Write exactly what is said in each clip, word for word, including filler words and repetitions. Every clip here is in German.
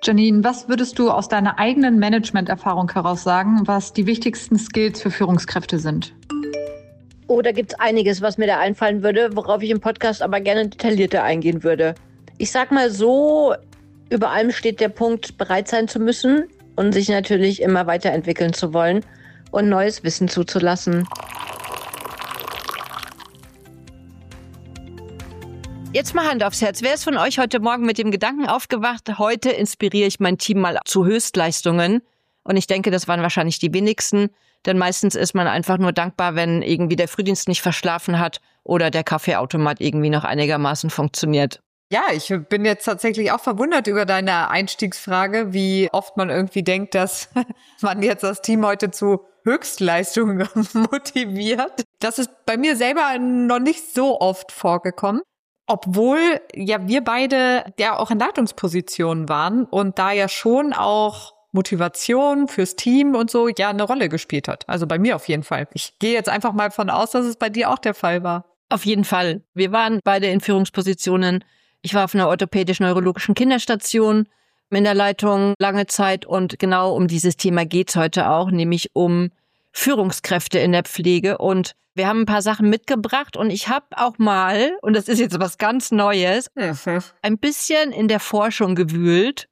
Janine, was würdest du aus deiner eigenen Management-Erfahrung heraus sagen, was die wichtigsten Skills für Führungskräfte sind? Oh, da gibt es einiges, was mir da einfallen würde, worauf ich im Podcast aber gerne detaillierter eingehen würde. Ich sag mal so, über allem steht der Punkt, bereit sein zu müssen und sich natürlich immer weiterentwickeln zu wollen und neues Wissen zuzulassen. Jetzt mal Hand aufs Herz. Wer ist von euch heute Morgen mit dem Gedanken aufgewacht, heute inspiriere ich mein Team mal zu Höchstleistungen? Und ich denke, das waren wahrscheinlich die wenigsten, denn meistens ist man einfach nur dankbar, wenn irgendwie der Frühdienst nicht verschlafen hat oder der Kaffeeautomat irgendwie noch einigermaßen funktioniert. Ja, ich bin jetzt tatsächlich auch verwundert über deine Einstiegsfrage, wie oft man irgendwie denkt, dass man jetzt das Team heute zu Höchstleistungen motiviert. Das ist bei mir selber noch nicht so oft vorgekommen. Obwohl ja wir beide ja auch in Leitungspositionen waren und da ja schon auch Motivation fürs Team und so ja eine Rolle gespielt hat. Also bei mir auf jeden Fall. Ich gehe jetzt einfach mal von aus, dass es bei dir auch der Fall war. Auf jeden Fall. Wir waren beide in Führungspositionen. Ich war auf einer orthopädisch-neurologischen Kinderstation in der Leitung lange Zeit und genau um dieses Thema geht's heute auch, nämlich um Führungskräfte in der Pflege. Und wir haben ein paar Sachen mitgebracht und ich habe auch mal, und das ist jetzt was ganz Neues, ein bisschen in der Forschung gewühlt.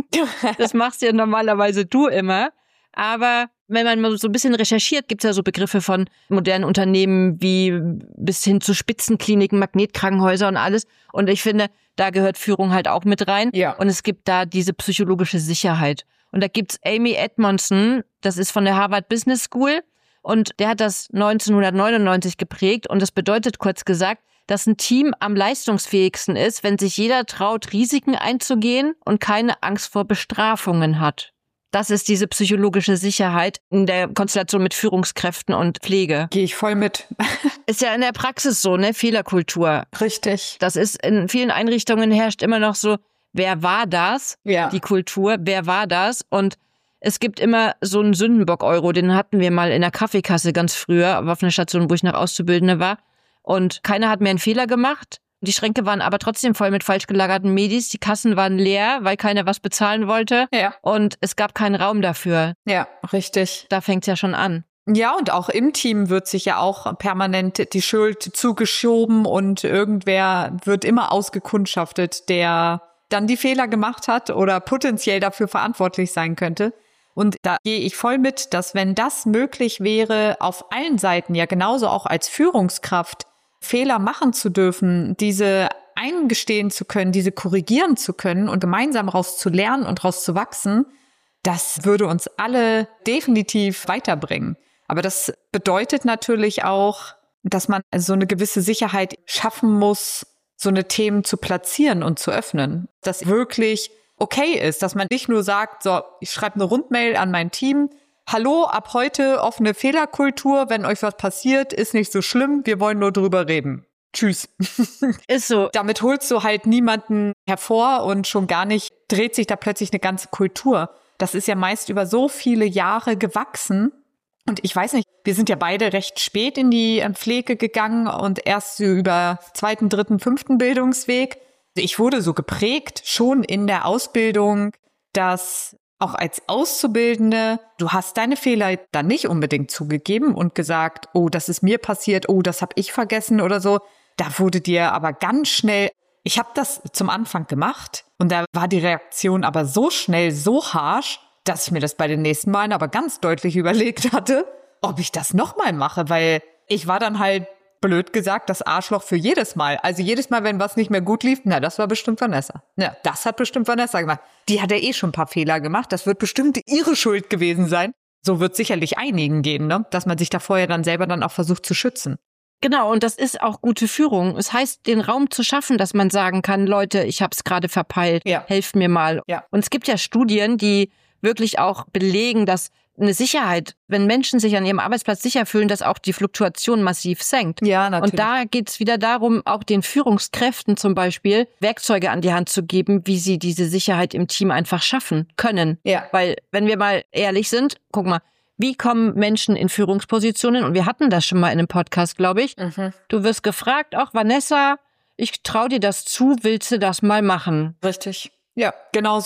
Das machst ja normalerweise du immer. Aber wenn man mal so ein bisschen recherchiert, gibt es ja so Begriffe von modernen Unternehmen wie bis hin zu Spitzenkliniken, Magnetkrankenhäuser und alles. Und ich finde, da gehört Führung halt auch mit rein. Ja. Und es gibt da diese psychologische Sicherheit. Und da gibt's Amy Edmondson, das ist von der Harvard Business School. Und der hat das neunzehnhundertneunundneunzig geprägt. Und das bedeutet kurz gesagt, dass ein Team am leistungsfähigsten ist, wenn sich jeder traut, Risiken einzugehen und keine Angst vor Bestrafungen hat. Das ist diese psychologische Sicherheit in der Konstellation mit Führungskräften und Pflege. Gehe ich voll mit. Ist ja in der Praxis so, ne? Fehlerkultur. Richtig. Das ist in vielen Einrichtungen herrscht immer noch so, wer war das? Ja. Die Kultur, wer war das? Und es gibt immer so einen Sündenbock-Euro, den hatten wir mal in der Kaffeekasse ganz früher, aber auf einer Station, wo ich noch Auszubildende war. Und keiner hat mehr einen Fehler gemacht. Die Schränke waren aber trotzdem voll mit falsch gelagerten Medis. Die Kassen waren leer, weil keiner was bezahlen wollte. Ja. Und es gab keinen Raum dafür. Ja, richtig. Da fängt's ja schon an. Ja, und auch im Team wird sich ja auch permanent die Schuld zugeschoben und irgendwer wird immer ausgekundschaftet, der dann die Fehler gemacht hat oder potenziell dafür verantwortlich sein könnte. Und da gehe ich voll mit, dass wenn das möglich wäre, auf allen Seiten, ja genauso auch als Führungskraft, Fehler machen zu dürfen, diese eingestehen zu können, diese korrigieren zu können und gemeinsam raus zu lernen und raus zu wachsen, das würde uns alle definitiv weiterbringen. Aber das bedeutet natürlich auch, dass man so eine gewisse Sicherheit schaffen muss, so eine Themen zu platzieren und zu öffnen. Dass wirklich okay ist, dass man nicht nur sagt, so, ich schreibe eine Rundmail an mein Team, hallo, ab heute offene Fehlerkultur, wenn euch was passiert, ist nicht so schlimm, wir wollen nur drüber reden. Tschüss. Ist so. Damit holst du halt niemanden hervor und schon gar nicht dreht sich da plötzlich eine ganze Kultur. Das ist ja meist über so viele Jahre gewachsen. Und ich weiß nicht, wir sind ja beide recht spät in die Pflege gegangen und erst so über zweiten, dritten, fünften Bildungsweg. Ich wurde so geprägt, schon in der Ausbildung, dass auch als Auszubildende, du hast deine Fehler dann nicht unbedingt zugegeben und gesagt, oh, das ist mir passiert, oh, das habe ich vergessen oder so. Da wurde dir aber ganz schnell, ich habe das zum Anfang gemacht und da war die Reaktion aber so schnell, so harsch, dass ich mir das bei den nächsten Malen aber ganz deutlich überlegt hatte, ob ich das nochmal mache, weil ich war dann halt, blöd gesagt, das Arschloch für jedes Mal. Also jedes Mal, wenn was nicht mehr gut lief, na, das war bestimmt Vanessa. Ja, das hat bestimmt Vanessa gemacht. Die hat ja eh schon ein paar Fehler gemacht. Das wird bestimmt ihre Schuld gewesen sein. So wird sicherlich einigen gehen, ne? Dass man sich da vorher dann selber dann auch versucht zu schützen. Genau, und das ist auch gute Führung. Es heißt, den Raum zu schaffen, dass man sagen kann, Leute, ich habe es gerade verpeilt, ja. Helft mir mal. Ja. Und es gibt ja Studien, die wirklich auch belegen, dass eine Sicherheit, wenn Menschen sich an ihrem Arbeitsplatz sicher fühlen, dass auch die Fluktuation massiv senkt. Ja, natürlich. Und da geht's wieder darum, auch den Führungskräften zum Beispiel Werkzeuge an die Hand zu geben, wie sie diese Sicherheit im Team einfach schaffen können. Ja. Weil, wenn wir mal ehrlich sind, guck mal, wie kommen Menschen in Führungspositionen? Und wir hatten das schon mal in einem Podcast, glaube ich. Mhm. Du wirst gefragt, ach Vanessa, ich trau dir das zu, willst du das mal machen? Richtig. Ja, genau so.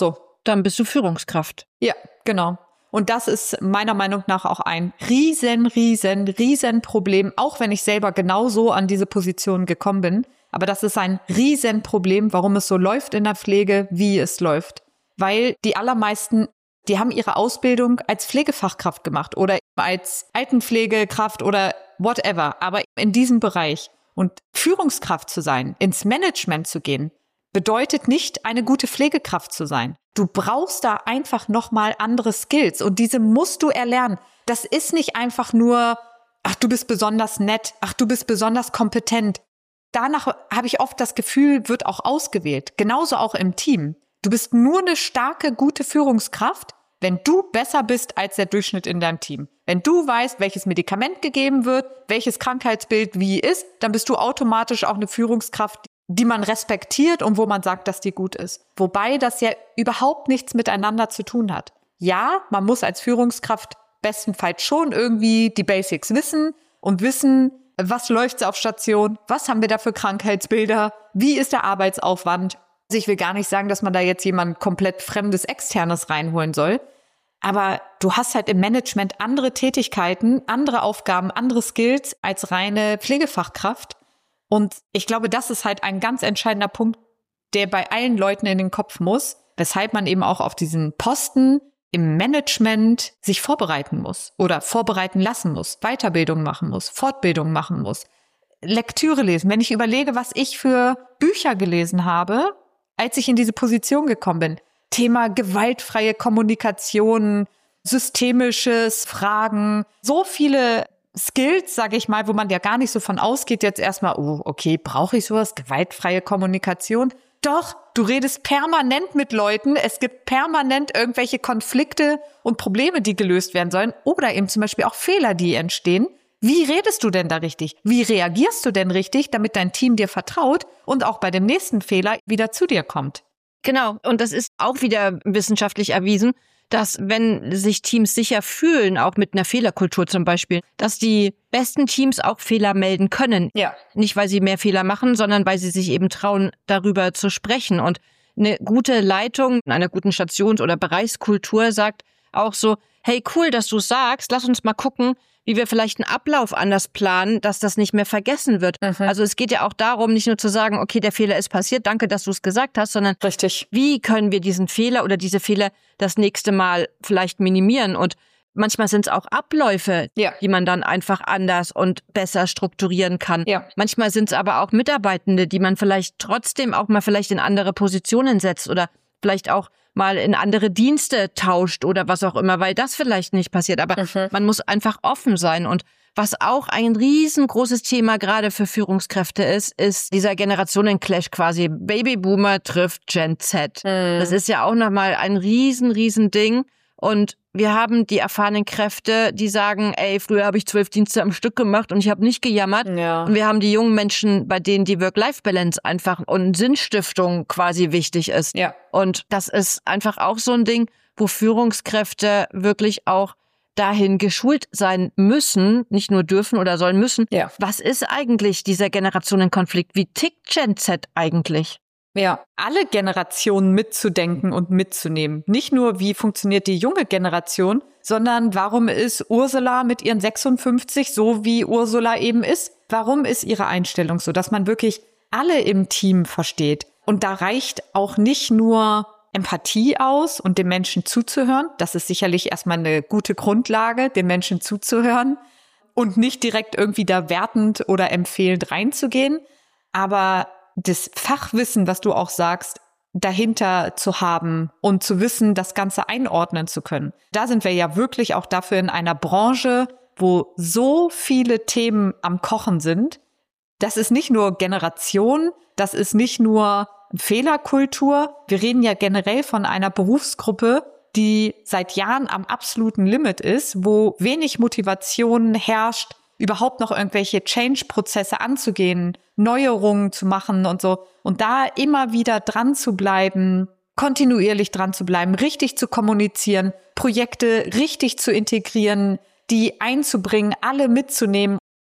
dann bist du Führungskraft. Ja, genau. Und das ist meiner Meinung nach auch ein riesen, riesen, riesen Problem, auch wenn ich selber genauso an diese Position gekommen bin. Aber das ist ein riesen Problem, warum es so läuft in der Pflege, wie es läuft. Weil die allermeisten, die haben ihre Ausbildung als Pflegefachkraft gemacht oder als Altenpflegekraft oder whatever, aber in diesem Bereich. Und Führungskraft zu sein, ins Management zu gehen, bedeutet nicht, eine gute Pflegekraft zu sein. Du brauchst da einfach nochmal andere Skills und diese musst du erlernen. Das ist nicht einfach nur, ach, du bist besonders nett, ach, du bist besonders kompetent. Danach habe ich oft das Gefühl, wird auch ausgewählt. Genauso auch im Team. Du bist nur eine starke, gute Führungskraft, wenn du besser bist als der Durchschnitt in deinem Team. Wenn du weißt, welches Medikament gegeben wird, welches Krankheitsbild wie ist, dann bist du automatisch auch eine Führungskraft, die man respektiert und wo man sagt, dass die gut ist. Wobei das ja überhaupt nichts miteinander zu tun hat. Ja, man muss als Führungskraft bestenfalls schon irgendwie die Basics wissen und wissen, was läuft auf Station, was haben wir da für Krankheitsbilder, wie ist der Arbeitsaufwand. Also ich will gar nicht sagen, dass man da jetzt jemand komplett Fremdes, Externes reinholen soll. Aber du hast halt im Management andere Tätigkeiten, andere Aufgaben, andere Skills als reine Pflegefachkraft. Und ich glaube, das ist halt ein ganz entscheidender Punkt, der bei allen Leuten in den Kopf muss, weshalb man eben auch auf diesen Posten im Management sich vorbereiten muss oder vorbereiten lassen muss, Weiterbildung machen muss, Fortbildung machen muss, Lektüre lesen. Wenn ich überlege, was ich für Bücher gelesen habe, als ich in diese Position gekommen bin, Thema gewaltfreie Kommunikation, systemisches Fragen, so viele Skills, sage ich mal, wo man ja gar nicht so von ausgeht, jetzt erstmal, oh, okay, brauche ich sowas, gewaltfreie Kommunikation? Doch, du redest permanent mit Leuten, es gibt permanent irgendwelche Konflikte und Probleme, die gelöst werden sollen oder eben zum Beispiel auch Fehler, die entstehen. Wie redest du denn da richtig? Wie reagierst du denn richtig, damit dein Team dir vertraut und auch bei dem nächsten Fehler wieder zu dir kommt? Genau, und das ist auch wieder wissenschaftlich erwiesen, dass wenn sich Teams sicher fühlen, auch mit einer Fehlerkultur zum Beispiel, dass die besten Teams auch Fehler melden können. Ja. Nicht, weil sie mehr Fehler machen, sondern weil sie sich eben trauen, darüber zu sprechen. Und eine gute Leitung einer guten Stations- oder Bereichskultur sagt auch so, hey, cool, dass du sagst, lass uns mal gucken, wie wir vielleicht einen Ablauf anders planen, dass das nicht mehr vergessen wird. Mhm. Also es geht ja auch darum, nicht nur zu sagen, okay, der Fehler ist passiert, danke, dass du es gesagt hast, sondern richtig, wie können wir diesen Fehler oder diese Fehler das nächste Mal vielleicht minimieren? Und manchmal sind es auch Abläufe, ja, die man dann einfach anders und besser strukturieren kann. Ja. Manchmal sind es aber auch Mitarbeitende, die man vielleicht trotzdem auch mal vielleicht in andere Positionen setzt oder vielleicht auch mal in andere Dienste tauscht oder was auch immer, weil das vielleicht nicht passiert. Aber mhm. man muss einfach offen sein. Und was auch ein riesengroßes Thema gerade für Führungskräfte ist, ist dieser Generationenclash quasi. Babyboomer trifft Gen Z. Mhm. Das ist ja auch nochmal ein riesen, riesen Ding. Und wir haben die erfahrenen Kräfte, die sagen, ey, früher habe ich zwölf Dienste am Stück gemacht und ich habe nicht gejammert. Ja. Und wir haben die jungen Menschen, bei denen die Work-Life-Balance einfach und Sinnstiftung quasi wichtig ist. Ja. Und das ist einfach auch so ein Ding, wo Führungskräfte wirklich auch dahin geschult sein müssen, nicht nur dürfen oder sollen müssen. Ja. Was ist eigentlich dieser Generationenkonflikt? Wie tickt Gen Z eigentlich? Ja, alle Generationen mitzudenken und mitzunehmen. Nicht nur, wie funktioniert die junge Generation, sondern warum ist Ursula mit ihren sechsundfünfzig so, wie Ursula eben ist? Warum ist ihre Einstellung so, dass man wirklich alle im Team versteht? Und da reicht auch nicht nur Empathie aus und dem Menschen zuzuhören. Das ist sicherlich erstmal eine gute Grundlage, dem Menschen zuzuhören und nicht direkt irgendwie da wertend oder empfehlend reinzugehen. Aber das Fachwissen, was du auch sagst, dahinter zu haben und zu wissen, das Ganze einordnen zu können. Da sind wir ja wirklich auch dafür in einer Branche, wo so viele Themen am Kochen sind. Das ist nicht nur Generation, das ist nicht nur Fehlerkultur. Wir reden ja generell von einer Berufsgruppe, die seit Jahren am absoluten Limit ist, wo wenig Motivation herrscht, überhaupt noch irgendwelche Change-Prozesse anzugehen, Neuerungen zu machen und so. Und da immer wieder dran zu bleiben, kontinuierlich dran zu bleiben, richtig zu kommunizieren, Projekte richtig zu integrieren, die einzubringen, alle mitzunehmen.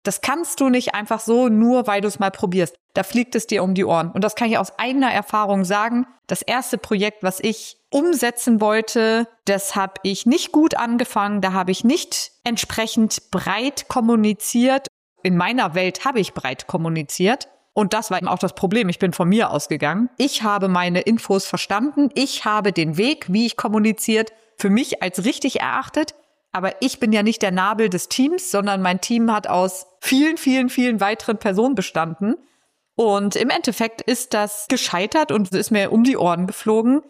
Das kannst du nicht einfach so, nur weil du es mal probierst. Da fliegt es dir um die Ohren. Und das kann ich aus eigener Erfahrung sagen. Das erste Projekt, was ich umsetzen wollte, das habe ich nicht gut angefangen. Da habe ich nicht entsprechend breit kommuniziert. In meiner Welt habe ich breit kommuniziert. Und das war eben auch das Problem. Ich bin von mir ausgegangen. Ich habe meine Infos verstanden. Ich habe den Weg, wie ich kommuniziert, für mich als richtig erachtet. Aber ich bin ja nicht der Nabel des Teams, sondern mein Team hat aus vielen, vielen, vielen weiteren Personen bestanden. Und im Endeffekt ist das gescheitert und ist mir um die Ohren geflogen,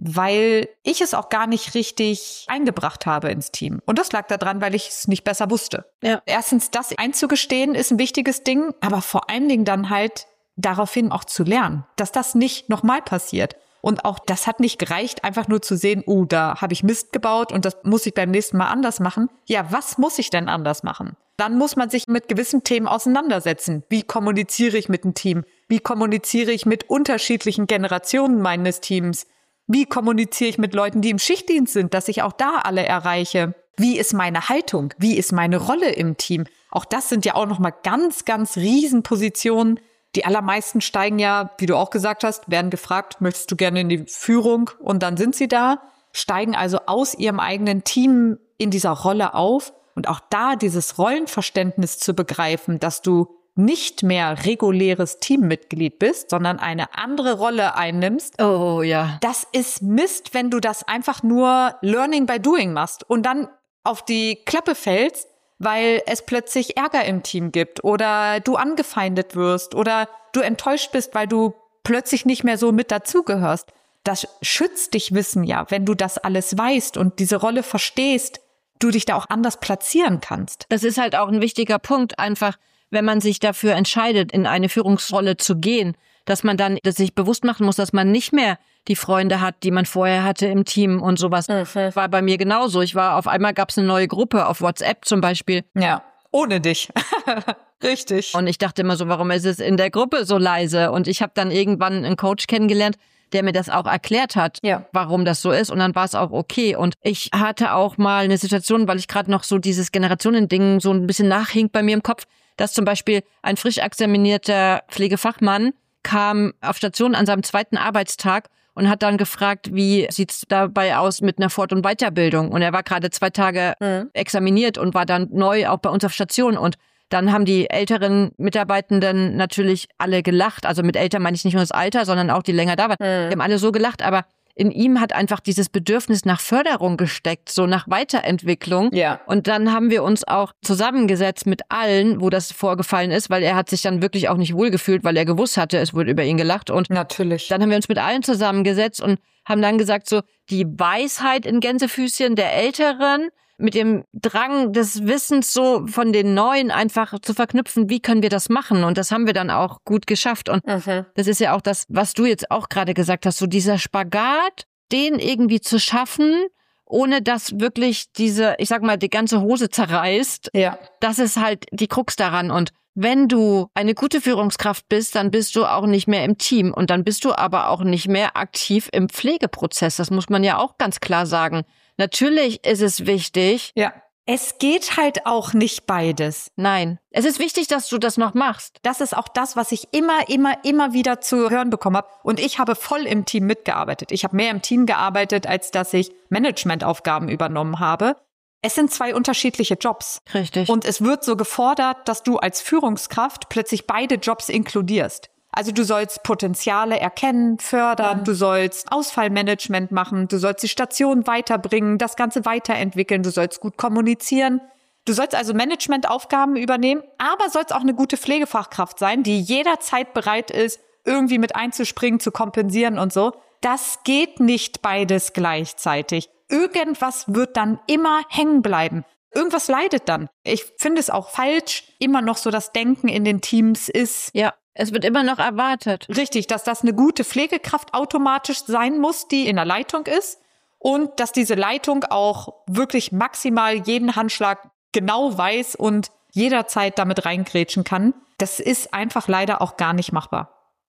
weil ich es auch gar nicht richtig eingebracht habe ins Team. Und das lag daran, weil ich es nicht besser wusste. Ja. Erstens, das einzugestehen ist ein wichtiges Ding, aber vor allen Dingen dann halt daraufhin auch zu lernen, dass das nicht nochmal passiert. Und auch das hat nicht gereicht, einfach nur zu sehen, uh, da habe ich Mist gebaut und das muss ich beim nächsten Mal anders machen. Ja, was muss ich denn anders machen? Dann muss man sich mit gewissen Themen auseinandersetzen. Wie kommuniziere ich mit dem Team? Wie kommuniziere ich mit unterschiedlichen Generationen meines Teams? Wie kommuniziere ich mit Leuten, die im Schichtdienst sind, dass ich auch da alle erreiche? Wie ist meine Haltung? Wie ist meine Rolle im Team? Auch das sind ja auch nochmal ganz, ganz Riesenpositionen. Die allermeisten steigen ja, wie du auch gesagt hast, werden gefragt, möchtest du gerne in die Führung? Und dann sind sie da, steigen also aus ihrem eigenen Team in dieser Rolle auf. Und auch da dieses Rollenverständnis zu begreifen, dass du nicht mehr reguläres Teammitglied bist, sondern eine andere Rolle einnimmst. Oh ja. Das ist Mist, wenn du das einfach nur Learning by Doing machst und dann auf die Klappe fällst, weil es plötzlich Ärger im Team gibt oder du angefeindet wirst oder du enttäuscht bist, weil du plötzlich nicht mehr so mit dazugehörst. Das schützt dich Wissen ja, wenn du das alles weißt und diese Rolle verstehst, du dich da auch anders platzieren kannst. Das ist halt auch ein wichtiger Punkt, einfach, wenn man sich dafür entscheidet, in eine Führungsrolle zu gehen, dass man dann dass sich bewusst machen muss, dass man nicht mehr die Freunde hat, die man vorher hatte im Team und sowas. Mhm. War bei mir genauso. Ich war, auf einmal gab es eine neue Gruppe auf WhatsApp zum Beispiel. Ja, ohne dich. Richtig. Und ich dachte immer so, warum ist es in der Gruppe so leise? Und ich habe dann irgendwann einen Coach kennengelernt, der mir das auch erklärt hat, ja, warum das so ist. Und dann war es auch okay. Und ich hatte auch mal eine Situation, weil ich gerade noch so dieses Generationending so ein bisschen nachhinkt bei mir im Kopf, dass zum Beispiel ein frisch examinierter Pflegefachmann kam auf Station an seinem zweiten Arbeitstag und hat dann gefragt, wie sieht's dabei aus mit einer Fort- und Weiterbildung? Und er war gerade zwei Tage mhm. examiniert und war dann neu auch bei uns auf Station. Und dann haben die älteren Mitarbeitenden natürlich alle gelacht. Also mit älter meine ich nicht nur das Alter, sondern auch die länger da waren. Mhm. Die haben alle so gelacht, aber in ihm hat einfach dieses Bedürfnis nach Förderung gesteckt, so nach Weiterentwicklung. Ja. Und dann haben wir uns auch zusammengesetzt mit allen, wo das vorgefallen ist, weil er hat sich dann wirklich auch nicht wohlgefühlt, weil er gewusst hatte, es wurde über ihn gelacht. Und natürlich. Dann haben wir uns mit allen zusammengesetzt und haben dann gesagt, so die Weisheit in Gänsefüßchen der Älteren mit dem Drang des Wissens so von den Neuen einfach zu verknüpfen, wie können wir das machen? Und das haben wir dann auch gut geschafft. Und mhm. das ist ja auch das, was du jetzt auch gerade gesagt hast, so dieser Spagat, den irgendwie zu schaffen, ohne dass wirklich diese, ich sag mal, die ganze Hose zerreißt. Ja. Das ist halt die Krux daran. Und wenn du eine gute Führungskraft bist, dann bist du auch nicht mehr im Team. Und dann bist du aber auch nicht mehr aktiv im Pflegeprozess. Das muss man ja auch ganz klar sagen. Natürlich ist es wichtig. Ja. Es geht halt auch nicht beides. Nein. Es ist wichtig, dass du das noch machst. Das ist auch das, was ich immer, immer, immer wieder zu hören bekommen habe. Und ich habe voll im Team mitgearbeitet. Ich habe mehr im Team gearbeitet, als dass ich Managementaufgaben übernommen habe. Es sind zwei unterschiedliche Jobs. Richtig. Und es wird so gefordert, dass du als Führungskraft plötzlich beide Jobs inkludierst. Also du sollst Potenziale erkennen, fördern, mhm. du sollst Ausfallmanagement machen, du sollst die Station weiterbringen, das Ganze weiterentwickeln, du sollst gut kommunizieren. Du sollst also Managementaufgaben übernehmen, aber sollst auch eine gute Pflegefachkraft sein, die jederzeit bereit ist, irgendwie mit einzuspringen, zu kompensieren und so. Das geht nicht beides gleichzeitig. Irgendwas wird dann immer hängen bleiben. Irgendwas leidet dann. Ich finde es auch falsch, immer noch so das Denken in den Teams ist. Ja. Es wird immer noch erwartet. Richtig, dass das eine gute Pflegekraft automatisch sein muss, die in der Leitung ist und dass diese Leitung auch wirklich maximal jeden Handschlag genau weiß und jederzeit damit reingrätschen kann. Das ist einfach leider auch gar nicht machbar.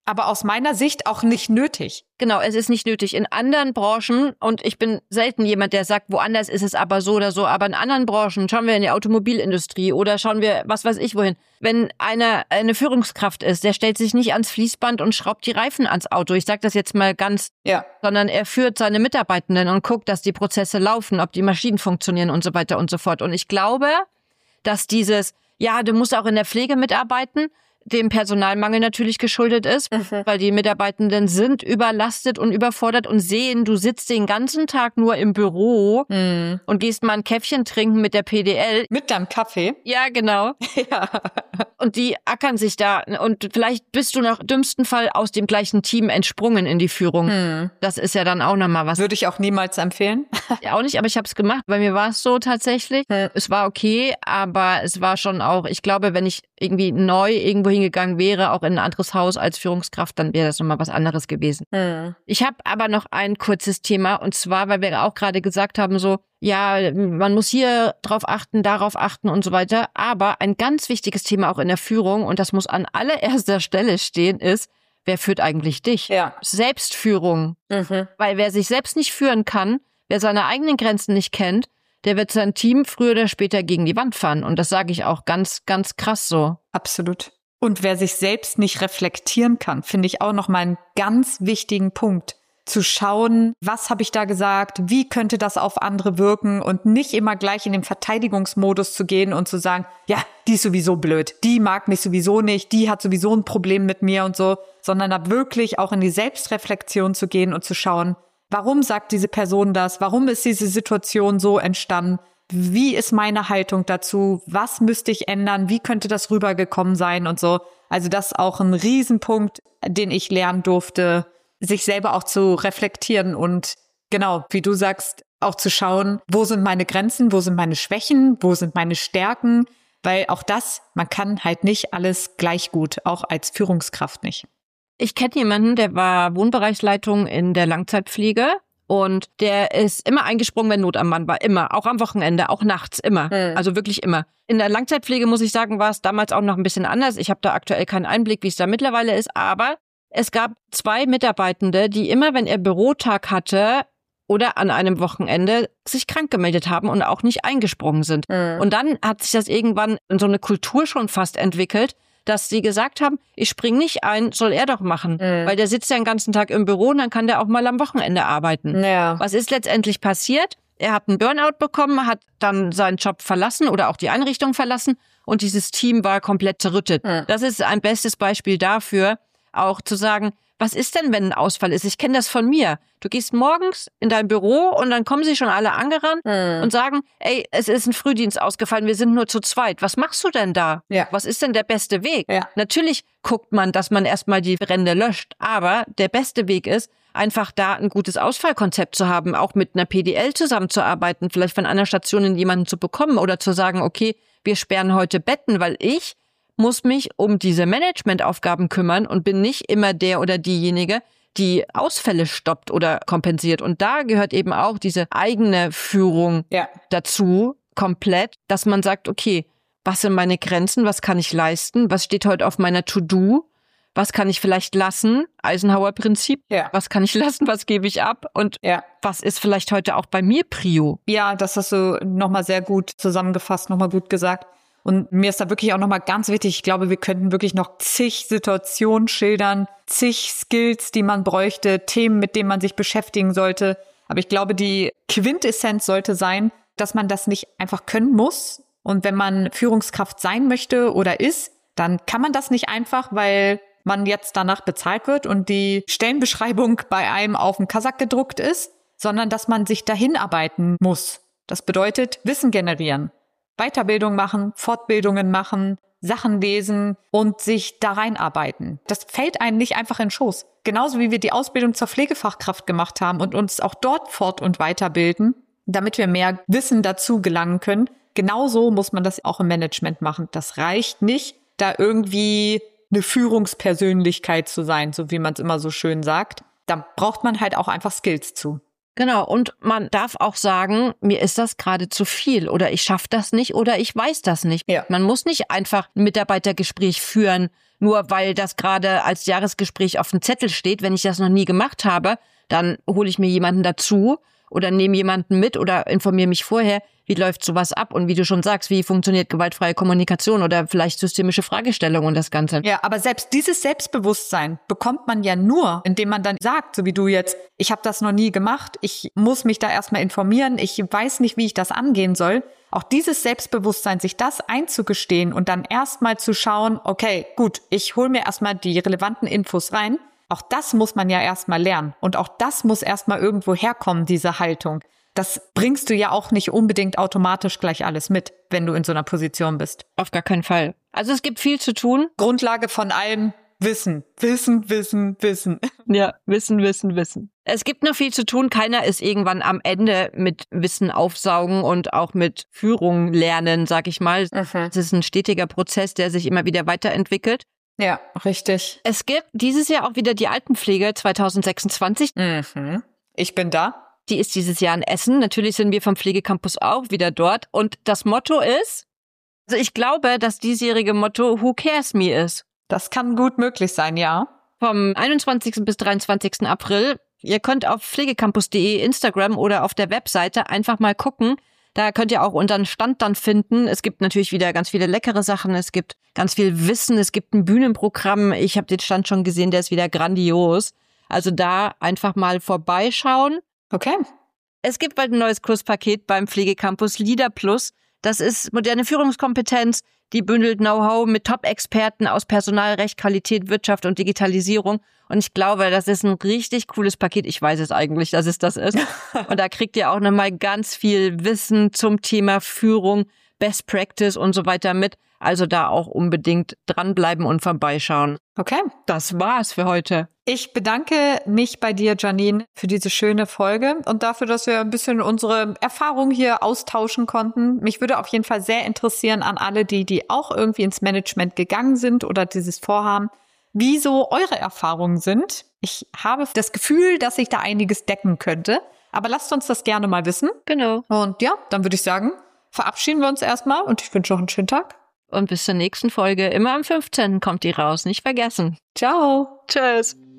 aber aus meiner Sicht auch nicht nötig. Genau, es ist nicht nötig. In anderen Branchen, und ich bin selten jemand, der sagt, woanders ist es aber so oder so, aber in anderen Branchen, schauen wir in die Automobilindustrie oder schauen wir, was weiß ich wohin. Wenn einer eine Führungskraft ist, der stellt sich nicht ans Fließband und schraubt die Reifen ans Auto. Ich sage das jetzt mal ganz, ja. sondern er führt seine Mitarbeitenden und guckt, dass die Prozesse laufen, ob die Maschinen funktionieren und so weiter und so fort. Und ich glaube, dass dieses, ja, du musst auch in der Pflege mitarbeiten, dem Personalmangel natürlich geschuldet ist, mhm. weil die Mitarbeitenden sind überlastet und überfordert und sehen, du sitzt den ganzen Tag nur im Büro mhm. und gehst mal ein Käffchen trinken mit der P D L. Mit deinem Kaffee? Ja, genau. ja. Und die ackern sich da und vielleicht bist du noch im dümmsten Fall aus dem gleichen Team entsprungen in die Führung. Mhm. Das ist ja dann auch nochmal was. Würde ich auch niemals empfehlen. Ja, auch nicht, aber ich habe es gemacht. Bei mir war es so tatsächlich. Mhm. Es war okay, aber es war schon auch, ich glaube, wenn ich irgendwie neu irgendwo hingegangen wäre, auch in ein anderes Haus als Führungskraft, dann wäre das nochmal was anderes gewesen. Mhm. Ich habe aber noch ein kurzes Thema und zwar, weil wir auch gerade gesagt haben, so, ja, man muss hier drauf achten, darauf achten und so weiter. Aber ein ganz wichtiges Thema auch in der Führung, und das muss an allererster Stelle stehen, ist, wer führt eigentlich dich? Ja. Selbstführung. Mhm. Weil wer sich selbst nicht führen kann, wer seine eigenen Grenzen nicht kennt, der wird sein Team früher oder später gegen die Wand fahren. Und das sage ich auch ganz, ganz krass so. Absolut. Und wer sich selbst nicht reflektieren kann, finde ich auch nochmal einen ganz wichtigen Punkt. Zu schauen, was habe ich da gesagt, wie könnte das auf andere wirken und nicht immer gleich in den Verteidigungsmodus zu gehen und zu sagen, ja, die ist sowieso blöd, die mag mich sowieso nicht, die hat sowieso ein Problem mit mir und so, sondern da wirklich auch in die Selbstreflexion zu gehen und zu schauen, warum sagt diese Person das, warum ist diese Situation so entstanden, wie ist meine Haltung dazu, was müsste ich ändern, wie könnte das rübergekommen sein und so. Also das ist auch ein Riesenpunkt, den ich lernen durfte, sich selber auch zu reflektieren und genau, wie du sagst, auch zu schauen, wo sind meine Grenzen, wo sind meine Schwächen, wo sind meine Stärken, weil auch das, man kann halt nicht alles gleich gut, auch als Führungskraft nicht. Ich kenne jemanden, der war Wohnbereichsleitung in der Langzeitpflege und der ist immer eingesprungen, wenn Not am Mann war, immer, auch am Wochenende, auch nachts, immer, mhm. also wirklich immer. In der Langzeitpflege, muss ich sagen, war es damals auch noch ein bisschen anders. Ich habe da aktuell keinen Einblick, wie es da mittlerweile ist, aber es gab zwei Mitarbeitende, die immer, wenn er Bürotag hatte oder an einem Wochenende, sich krank gemeldet haben und auch nicht eingesprungen sind. Mhm. Und dann hat sich das irgendwann in so eine Kultur schon fast entwickelt, dass sie gesagt haben, ich spring nicht ein, soll er doch machen. Mhm. Weil der sitzt ja den ganzen Tag im Büro und dann kann der auch mal am Wochenende arbeiten. Ja. Was ist letztendlich passiert? Er hat einen Burnout bekommen, hat dann seinen Job verlassen oder auch die Einrichtung verlassen und dieses Team war komplett zerrüttet. Mhm. Das ist ein bestes Beispiel dafür, auch zu sagen, was ist denn, wenn ein Ausfall ist? Ich kenne das von mir. Du gehst morgens in dein Büro und dann kommen sie schon alle angerannt hm. und sagen, ey, es ist ein Frühdienst ausgefallen, wir sind nur zu zweit. Was machst du denn da? Ja. Was ist denn der beste Weg? Ja. Natürlich guckt man, dass man erstmal die Brände löscht, aber der beste Weg ist, einfach da ein gutes Ausfallkonzept zu haben, auch mit einer P D L zusammenzuarbeiten, vielleicht von einer Station jemanden zu bekommen oder zu sagen, okay, wir sperren heute Betten, weil ich muss mich um diese Managementaufgaben kümmern und bin nicht immer der oder diejenige, die Ausfälle stoppt oder kompensiert. Und da gehört eben auch diese eigene Führung ja. dazu, komplett, dass man sagt, okay, was sind meine Grenzen, was kann ich leisten, was steht heute auf meiner To-Do, was kann ich vielleicht lassen, Eisenhower-Prinzip, ja. was kann ich lassen, was gebe ich ab und ja. was ist vielleicht heute auch bei mir Prio. Ja, das hast du nochmal sehr gut zusammengefasst, nochmal gut gesagt. Und mir ist da wirklich auch nochmal ganz wichtig, ich glaube, wir könnten wirklich noch zig Situationen schildern, zig Skills, die man bräuchte, Themen, mit denen man sich beschäftigen sollte. Aber ich glaube, die Quintessenz sollte sein, dass man das nicht einfach können muss. Und wenn man Führungskraft sein möchte oder ist, dann kann man das nicht einfach, weil man jetzt danach bezahlt wird und die Stellenbeschreibung bei einem auf dem Kasak gedruckt ist, sondern dass man sich dahin arbeiten muss. Das bedeutet Wissen generieren. Weiterbildung machen, Fortbildungen machen, Sachen lesen und sich da reinarbeiten. Das fällt einem nicht einfach in den Schoß. Genauso wie wir die Ausbildung zur Pflegefachkraft gemacht haben und uns auch dort fort- und weiterbilden, damit wir mehr Wissen dazu gelangen können. Genauso muss man das auch im Management machen. Das reicht nicht, da irgendwie eine Führungspersönlichkeit zu sein, so wie man es immer so schön sagt. Da braucht man halt auch einfach Skills zu. Genau, und man darf auch sagen, mir ist das gerade zu viel oder ich schaffe das nicht oder ich weiß das nicht. Ja. Man muss nicht einfach ein Mitarbeitergespräch führen, nur weil das gerade als Jahresgespräch auf dem Zettel steht. Wenn ich das noch nie gemacht habe, dann hole ich mir jemanden dazu oder nehme jemanden mit oder informiere mich vorher, wie läuft sowas ab und wie du schon sagst, wie funktioniert gewaltfreie Kommunikation oder vielleicht systemische Fragestellungen und das Ganze. Ja, aber selbst dieses Selbstbewusstsein bekommt man ja nur, indem man dann sagt, so wie du jetzt, ich habe das noch nie gemacht, ich muss mich da erstmal informieren, ich weiß nicht, wie ich das angehen soll. Auch dieses Selbstbewusstsein, sich das einzugestehen und dann erstmal zu schauen, okay, gut, ich hole mir erstmal die relevanten Infos rein. Auch das muss man ja erstmal lernen. Und auch das muss erstmal irgendwo herkommen, diese Haltung. Das bringst du ja auch nicht unbedingt automatisch gleich alles mit, wenn du in so einer Position bist. Auf gar keinen Fall. Also es gibt viel zu tun. Grundlage von allem Wissen. Wissen, Wissen, Wissen. Ja, Wissen, Wissen, Wissen. Es gibt noch viel zu tun. Keiner ist irgendwann am Ende mit Wissen aufsaugen und auch mit Führung lernen, sag ich mal. Mhm. Es ist ein stetiger Prozess, der sich immer wieder weiterentwickelt. Ja, richtig. Es gibt dieses Jahr auch wieder die Altenpflege zwanzig sechsundzwanzig. Mhm. Ich bin da. Die ist dieses Jahr in Essen. Natürlich sind wir vom Pflegecampus auch wieder dort. Und das Motto ist, also ich glaube, das diesjährige Motto Who Cares Me ist. Das kann gut möglich sein, ja. Vom einundzwanzigsten bis dreiundzwanzigsten April. Ihr könnt auf pflegecampus punkt de, Instagram oder auf der Webseite einfach mal gucken. Da könnt ihr auch unseren Stand dann finden. Es gibt natürlich wieder ganz viele leckere Sachen. Es gibt ganz viel Wissen. Es gibt ein Bühnenprogramm. Ich habe den Stand schon gesehen, der ist wieder grandios. Also da einfach mal vorbeischauen. Okay. Es gibt bald ein neues Kurspaket beim Pflegecampus Leader Plus. Das ist moderne Führungskompetenz. Die bündelt Know-how mit Top-Experten aus Personalrecht, Qualität, Wirtschaft und Digitalisierung. Und ich glaube, das ist ein richtig cooles Paket. Ich weiß es eigentlich, dass es das ist. Und da kriegt ihr auch nochmal ganz viel Wissen zum Thema Führung, Best Practice und so weiter mit. Also da auch unbedingt dranbleiben und vorbeischauen. Okay. Das war's für heute. Ich bedanke mich bei dir, Janine, für diese schöne Folge und dafür, dass wir ein bisschen unsere Erfahrungen hier austauschen konnten. Mich würde auf jeden Fall sehr interessieren an alle, die, die auch irgendwie ins Management gegangen sind oder dieses vorhaben, wie so eure Erfahrungen sind. Ich habe das Gefühl, dass ich da einiges decken könnte, aber lasst uns das gerne mal wissen. Genau. Und ja, dann würde ich sagen, verabschieden wir uns erstmal und ich wünsche noch einen schönen Tag. Und bis zur nächsten Folge. Immer am fünfzehnten kommt die raus. Nicht vergessen. Ciao. Tschüss.